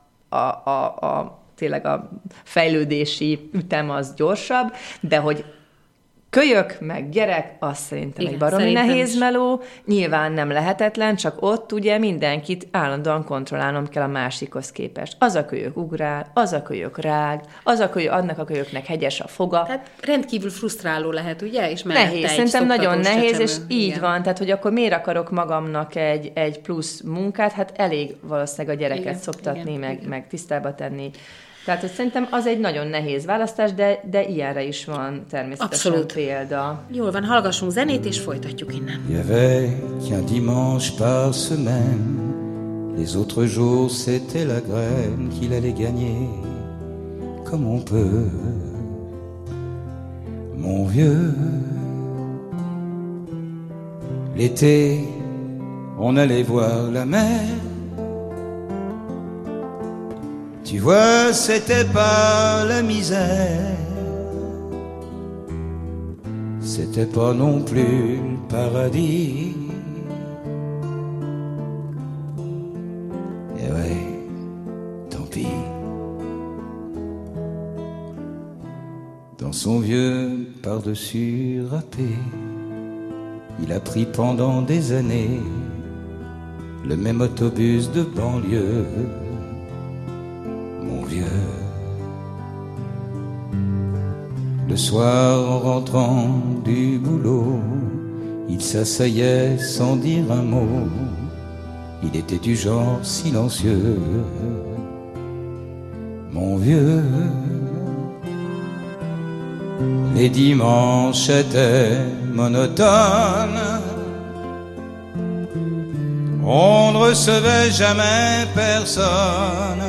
tényleg a fejlődési ütem az gyorsabb, de hogy kölyök meg gyerek, az szerintem egy baromi nehéz meló, nyilván nem lehetetlen, csak ott ugye mindenkit állandóan kontrollálnom kell a másikhoz képest. Az a kölyök ugrál, az a kölyök rág, annak a kölyöknek hegyes a foga. Tehát rendkívül frusztráló lehet, ugye? És nehéz, szerintem nagyon nehéz, csecsemő. És így van, tehát hogy akkor miért akarok magamnak egy plusz munkát, hát elég valószínűleg a gyereket szoptatni, meg tisztába tenni. Tehát hogy szerintem az egy nagyon nehéz választás, de ilyenre is van természetesen abszolút példa. Jól van, hallgassunk zenét, és folytatjuk innen. Il y avait qu'un dimanche par semaine, les autres jours c'était la graine qu'il allait gagner, comme on peut, mon vieux. L'été, on allait voir la mer. Tu vois, c'était pas la misère, c'était pas non plus le paradis. Et ouais, tant pis. Dans son vieux par-dessus râpé, il a pris pendant des années le même autobus de banlieue. Mon vieux, le soir en rentrant du boulot, il s'asseyait sans dire un mot. Il était du genre silencieux. Mon vieux, les dimanches étaient monotones. On ne recevait jamais personne.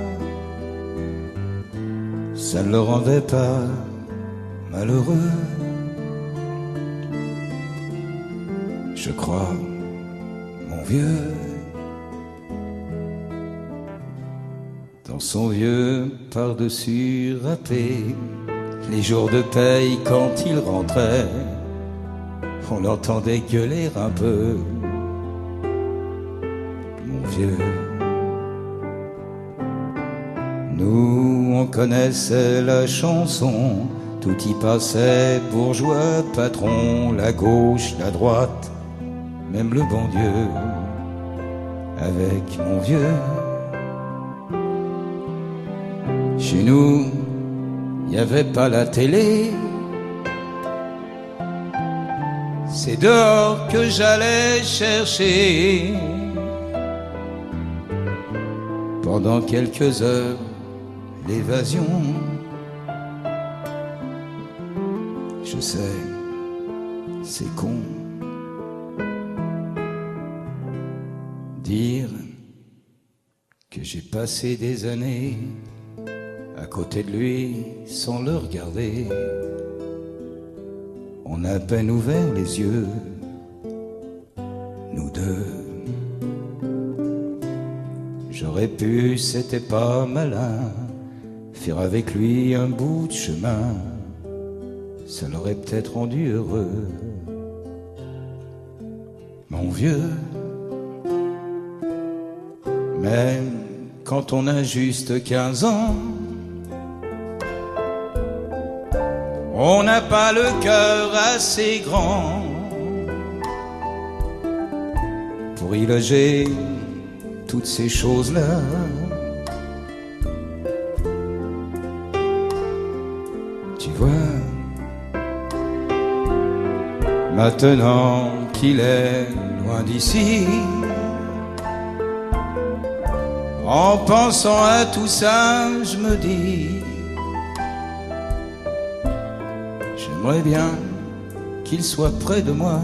Ça ne le rendait pas malheureux. Je crois, mon vieux, dans son vieux par-dessus râpé, les jours de paye quand il rentrait, on l'entendait gueuler un peu. Mon vieux, nous on connaissait la chanson, tout y passait, bourgeois, patron, la gauche, la droite, même le bon Dieu, avec mon vieux. Chez nous, y avait pas la télé, c'est dehors que j'allais chercher. Pendant quelques heures, l'évasion. Je sais, c'est con. Dire que j'ai passé des années à côté de lui sans le regarder. On a à peine ouvert les yeux, nous deux. J'aurais pu, c'était pas malin, faire avec lui un bout de chemin. ça l'aurait peut-être rendu heureux. Mon vieux, même quand on a juste 15 ans, on n'a pas le cœur assez grand pour y loger toutes ces choses-là. Tu vois, maintenant qu'il est loin d'ici, en pensant à tout ça, je me dis, j'aimerais bien qu'il soit près de moi.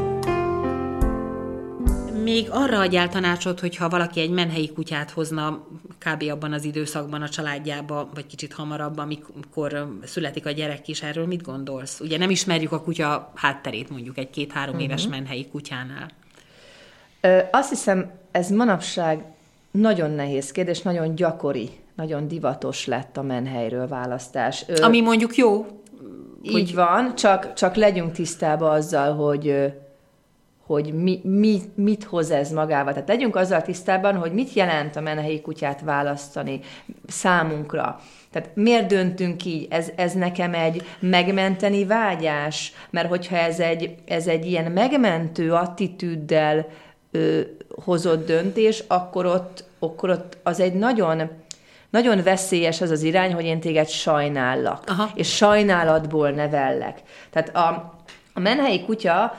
Még arra adjál tanácsot, hogyha valaki egy menhelyi kutyát hozna kb. Abban az időszakban a családjába, vagy kicsit hamarabb, amikor születik a gyerek is, erről mit gondolsz? Ugye nem ismerjük a kutya hátterét mondjuk egy 2-3 éves menhelyi kutyánál. Azt hiszem, ez manapság nagyon nehéz kérdés, nagyon gyakori, nagyon divatos lett a menhelyről választás. Ami mondjuk jó. Így van, csak legyünk tisztában azzal, hogy mit hoz ez magával. Tehát legyünk azzal tisztában, hogy mit jelent a menhelyi kutyát választani számunkra. Tehát miért döntünk így? Ez nekem egy megmenteni vágyás? Mert hogyha ez egy ilyen megmentő attitűddel hozott döntés, akkor ott az egy nagyon, nagyon veszélyes az irány, hogy én téged sajnállak. Aha. És sajnálatból nevellek. Tehát a menhelyi kutya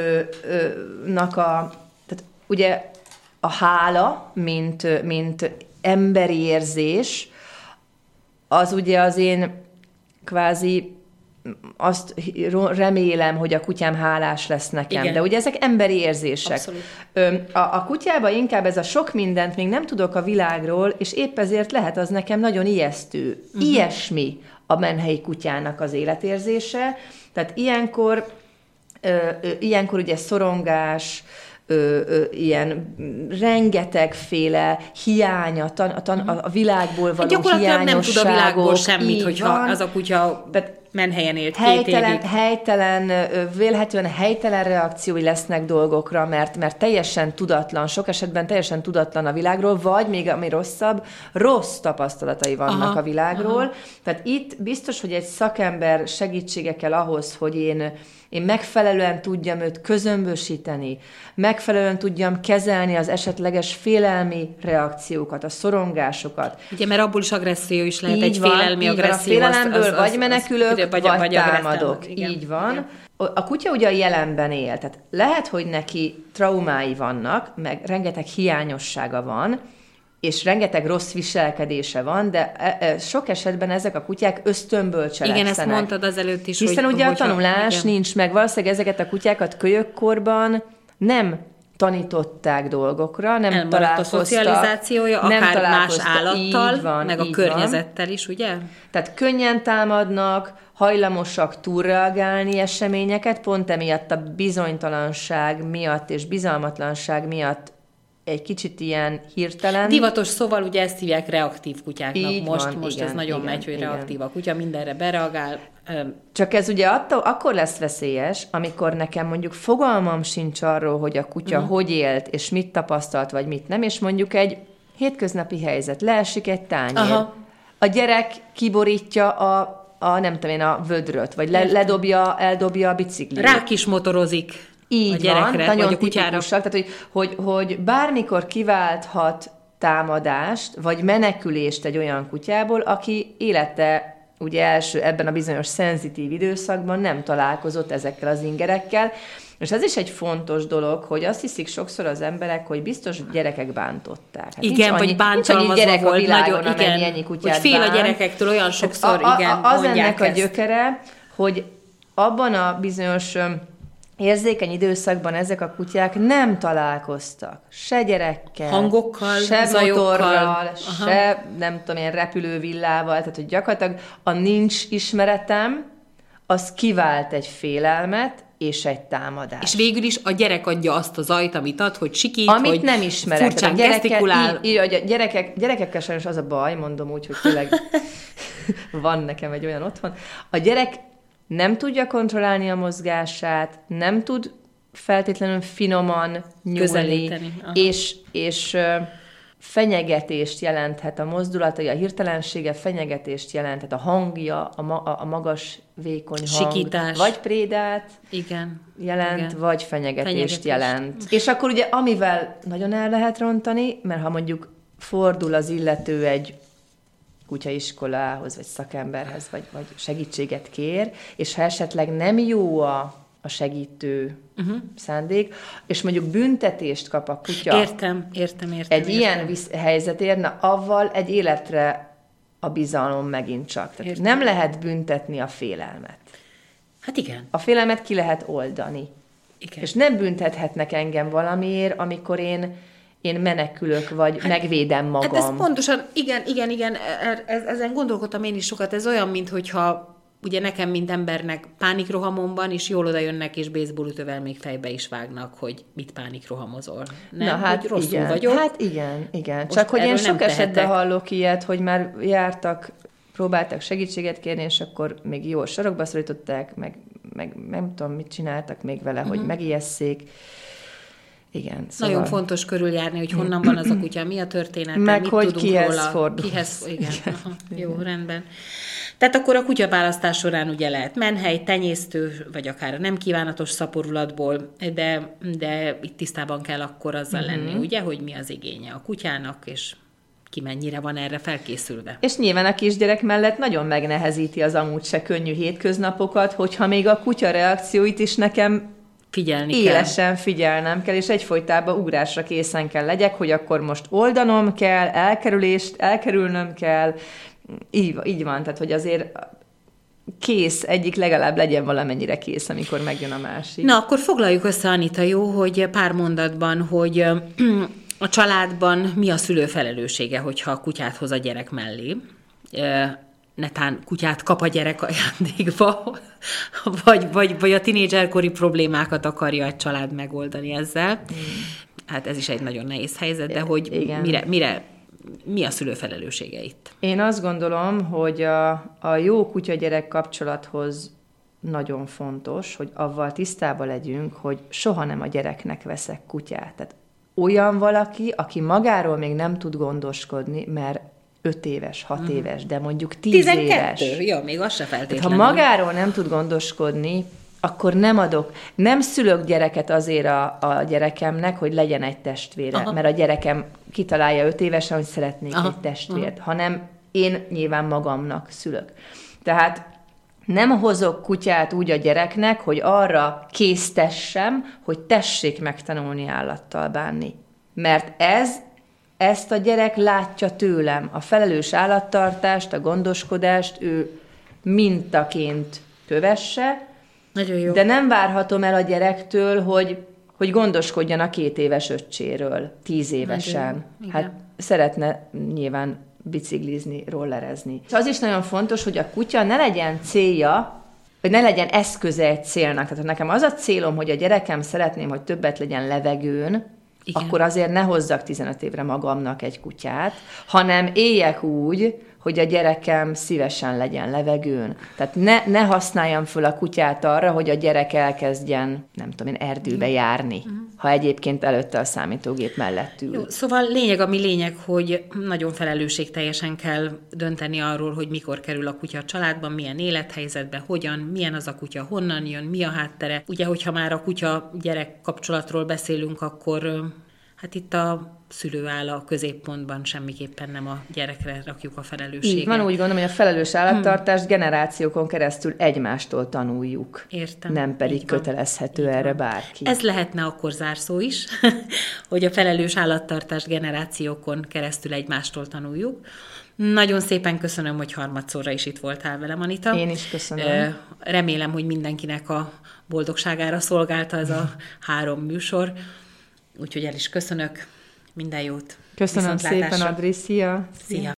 tehát ugye a hála, mint emberi érzés, az ugye az én kvázi azt remélem, hogy a kutyám hálás lesz nekem. Igen. De ugye ezek emberi érzések. Abszolút. A kutyában inkább ez a sok mindent még nem tudok a világról, és épp ezért lehet az nekem nagyon ijesztő. Ilyesmi a menhelyi kutyának az életérzése. Tehát ilyenkor ugye szorongás, ilyen rengetegféle hiány, a világból való gyakorlatilag nem tud a világból semmit, hogyha az a kutya menhelyen élt 2 évig. Vélhetően helytelen reakciói lesznek dolgokra, mert teljesen tudatlan, sok esetben teljesen tudatlan a világról, vagy még ami rosszabb, rossz tapasztalatai vannak a világról. Tehát itt biztos, hogy egy szakember segítsége kell ahhoz, hogy én megfelelően tudjam őt közömbösíteni, megfelelően tudjam kezelni az esetleges félelmi reakciókat, a szorongásokat. Ugye, mert abból is agresszió is lehet, egy félelmi agresszió. A félelemből vagy menekülök, vagy támadok. Így van. Igen. A kutya ugye a jelenben él, tehát lehet, hogy neki traumái vannak, meg rengeteg hiányossága van, és rengeteg rossz viselkedése van, de sok esetben ezek a kutyák ösztönből cselekszenek. Igen, ezt mondtad az előtt is. Hiszen ugye a tanulás nincs meg. Valószínűleg ezeket a kutyákat kölyökkorban nem tanították dolgokra, nem találkoztak. A szocializációja, akár más állattal, van, meg a környezettel is, ugye? Tehát könnyen támadnak, hajlamosak túlreagálni eseményeket, pont emiatt a bizonytalanság miatt és bizalmatlanság miatt egy kicsit ilyen hirtelen. Divatos szóval ugye ezt hívják reaktív kutyáknak. Így most igen, ez nagyon megy, hogy reaktív a kutya, mindenre bereagál. Csak ez ugye akkor lesz veszélyes, amikor nekem mondjuk fogalmam sincs arról, hogy a kutya hogy élt, és mit tapasztalt, vagy mit nem, és mondjuk egy hétköznapi helyzet, leesik egy tányér. Aha. A gyerek kiborítja nem tudom én, a vödröt, vagy eldobja a biciklit. Rák is motorozik. Így a gyerekre, van, nagyon tipikusak, tehát hogy bármikor kiválthat támadást, vagy menekülést egy olyan kutyából, aki élete ugye ebben a bizonyos szenzitív időszakban nem találkozott ezekkel az ingerekkel, és ez is egy fontos dolog, hogy azt hiszik sokszor az emberek, hogy biztos gyerekek bántották. Hát igen, vagy bántalmazva gyerek volt. A világon, nagyon, ennyi kutyát hogy fél a gyerekektől olyan sokszor, az ennek a gyökere, hogy abban a bizonyos érzékeny időszakban ezek a kutyák nem találkoztak se gyerekkel, hangokkal, se zajokkal, motorral, se nem tudom én repülővillával, tehát hogy gyakorlatilag a nincs ismeretem, az kivált egy félelmet és egy támadást. És végül is a gyerek adja azt a zajt, amit ad, hogy sikít, amit hogy nem ismerek. Furcsán gesztikulál. Gyerekekkel sajnos az a baj, mondom úgy, hogy tényleg van nekem egy olyan otthon. A gyerek nem tudja kontrollálni a mozgását, nem tud feltétlenül finoman nyúlni, és fenyegetést jelenthet a mozdulatai, a hirtelensége fenyegetést jelenthet, a hangja, a magas, vékony hang, sikítás. Vagy prédát jelent, igen. Vagy fenyegetést jelent. És akkor ugye, amivel nagyon el lehet rontani, mert ha mondjuk fordul az illető egy kutyaiskolához, vagy szakemberhez, vagy segítséget kér, és ha esetleg nem jó a segítő szándék, és mondjuk büntetést kap a kutya. Értem. Ilyen helyzetért, na avval egy életre a bizalom megint csak. Tehát nem lehet büntetni a félelmet. Hát igen. A félelmet ki lehet oldani. Igen. És nem büntethetnek engem valamiért, amikor én menekülök, vagy megvédem magam. Hát ez pontosan, igen, ezen gondolkodtam én is sokat, ez olyan, minthogyha ugye nekem, mint embernek pánikrohamom van, és jól oda jönnek, és baseballütővel még fejbe is vágnak, hogy mit pánikrohamozol. Nem? Na, hát hogy rosszul igen. vagyok. Hát igen. Csak hogy én sok esetben hallok ilyet, hogy már próbáltak segítséget kérni, és akkor még jól sarokba szorították, meg nem tudom, mit csináltak még vele, hogy megijesszék. Igen, szóval... Nagyon fontos körüljárni, hogy honnan van az a kutya, mi a történet, meg mit hogy tudunk kihez róla. fordul. Igen. Aha, jó, rendben. Tehát akkor a kutyaválasztás során ugye lehet menhely, tenyésztő, vagy akár a nem kívánatos szaporulatból, de itt tisztában kell akkor azzal lenni, ugye, hogy mi az igénye a kutyának, és ki mennyire van erre felkészülve. És nyilván a kisgyerek mellett nagyon megnehezíti az amúgy se könnyű hétköznapokat, hogyha még a kutya reakcióit is nekem élesen figyelnem kell, és egyfolytában ugrásra készen kell legyek, hogy akkor most oldanom kell, elkerülnöm kell, így van, tehát hogy azért kész, egyik legalább legyen valamennyire kész, amikor megjön a másik. Na, akkor foglaljuk össze, Anita, jó, hogy pár mondatban, hogy a családban mi a szülő felelőssége, hogyha a kutyát hoz a gyerek mellé. Netán kutyát kap a gyerek ajándékba, vagy a tinédzserkori problémákat akarja a család megoldani ezzel. Hát ez is egy nagyon nehéz helyzet, de hogy mi a szülő felelőssége itt? Én azt gondolom, hogy a jó kutya-gyerek kapcsolathoz nagyon fontos, hogy avval tisztában legyünk, hogy soha nem a gyereknek veszek kutyát. Tehát olyan valaki, aki magáról még nem tud gondoskodni, mert 5 éves, 6 éves, de mondjuk 10 éves. 12, jó, még az se feltétlenül. Ha magáról nem tud gondoskodni, akkor nem szülök gyereket azért a gyerekemnek, hogy legyen egy testvére, mert a gyerekem kitalálja 5 évesen, hogy szeretnék egy testvért, hanem én nyilván magamnak szülök. Tehát nem hozok kutyát úgy a gyereknek, hogy arra késztessem, hogy tessék megtanulni állattal bánni. Mert ezt a gyerek látja tőlem. A felelős állattartást, a gondoskodást ő mintaként kövesse, nagyon jó. De nem várhatom el a gyerektől, hogy gondoskodjon a 2 éves öccséről 10 évesen. Hát szeretne nyilván biciklizni, rollerezni. Az is nagyon fontos, hogy a kutya ne legyen célja, vagy ne legyen eszköze egy célnak. Tehát nekem az a célom, hogy a gyerekem szeretném, hogy többet legyen levegőn, akkor azért ne hozzak 15 évre magamnak egy kutyát, hanem éljek úgy, hogy a gyerekem szívesen legyen levegőn. Tehát ne használjam föl a kutyát arra, hogy a gyerek elkezdjen, nem tudom én, erdőbe járni, ha egyébként előtte a számítógép mellett ül. Jó, szóval ami lényeg, hogy nagyon felelősségteljesen kell dönteni arról, hogy mikor kerül a kutya a családban, milyen élethelyzetben, hogyan, milyen az a kutya, honnan jön, mi a háttere. Ugye, hogyha már a kutya-gyerek kapcsolatról beszélünk, akkor hát itt a szülő áll a középpontban, semmiképpen nem a gyerekre rakjuk a felelősséget. Így van, úgy gondolom, hogy a felelős állattartást generációkon keresztül egymástól tanuljuk. Értem. Nem pedig kötelezhető erre bárki. Ez lehetne akkor zárszó is, hogy a felelős állattartást generációkon keresztül egymástól tanuljuk. Nagyon szépen köszönöm, hogy harmadszorra is itt voltál velem, Anita. Én is köszönöm. Remélem, hogy mindenkinek a boldogságára szolgálta ez a 3 műsor. Úgyhogy el is köszönök. Minden jót. Köszönöm szépen, Adri. Szia! Szia!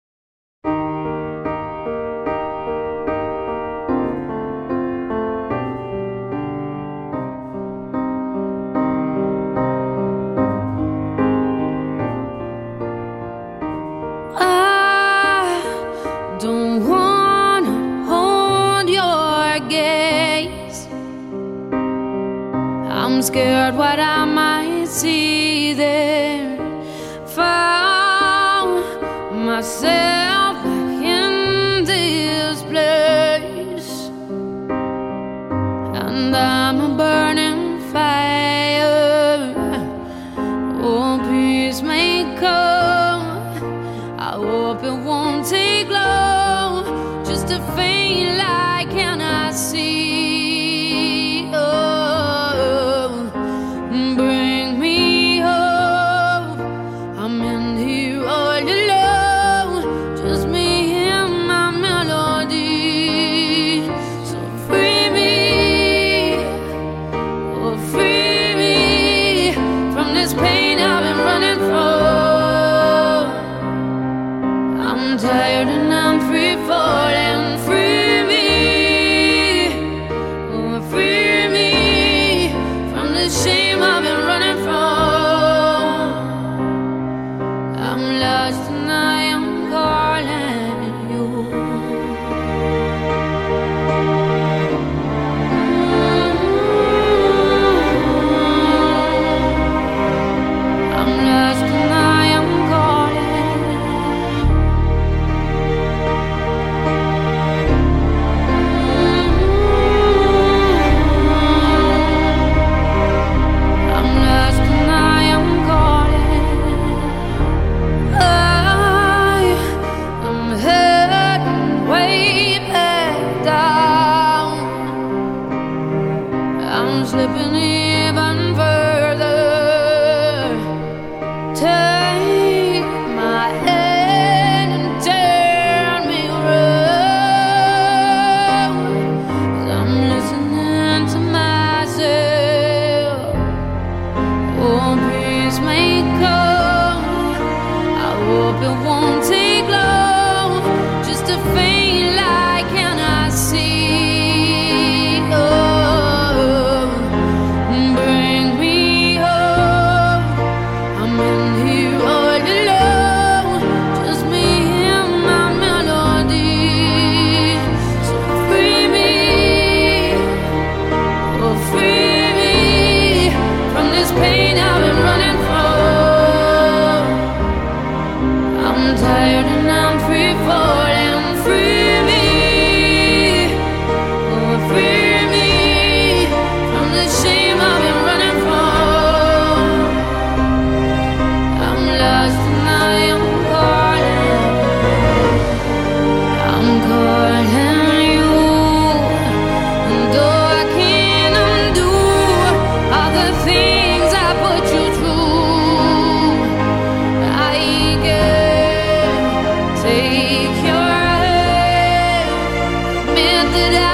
I don't wanna hold your gaze. scared what I might see there. Found myself back in this place, and I'm a burning fire. Oh, peace may come. I hope it won't take long. Just a faint light can I see? Oh, bring me hope. I'm in here all alone, just me and my melody. So free me, oh free me from this pain I've been running from. I'm tired and I'm free falling. Free me, oh free me from the shame I've been running from. I'm lost and I am calling you. I'm lost and I am calling. I'm lost and I am calling. I am heading way back down. I'm slipping even further. Take my hand and turn me around. 'Cause I'm listening to myself. Oh, peace may come. I hope it won't take long. Just a faint light can I see? Oh, bring me hope. I'm in here all alone, just me and my melody. So free me, oh free me from this pain I've been running from. I'm tired and I'm free falling. Free me, oh free me from the shame I've been running from. I'm lost and I am calling. I'm calling you, and though I can't undo all the things I put you through, I can take your hand, admit that